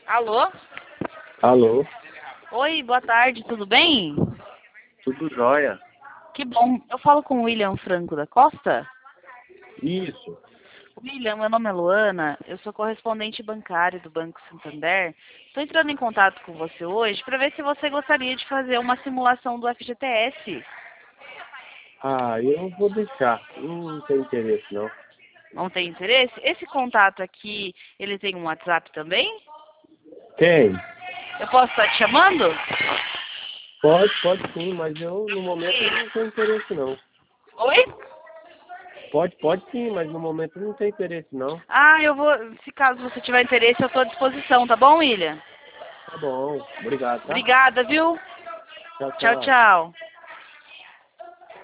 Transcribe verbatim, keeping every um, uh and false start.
Alô? Alô, Oi, boa tarde, tudo bem? tudo jóia? Que bom. Eu falo com o William Franco da Costa? Isso. William, meu nome é Luana, eu sou correspondente bancário do Banco Santander. Estou entrando em contato com você hoje para ver se você gostaria de fazer uma simulação do F G T S. Ah, eu vou deixar. Não tem interesse, não. Não tem interesse? Esse contato aqui, ele tem um WhatsApp também? Tem? Eu posso estar te chamando? Pode, pode sim, mas eu, no momento, eu não tenho interesse, não. Oi? Pode, pode sim, mas no momento eu não tenho interesse, não. Ah, eu vou, se caso você tiver interesse, eu estou à disposição, tá bom, William? Tá bom, obrigado, tá? Obrigada, viu? Tchau, Tchau, tchau. tchau.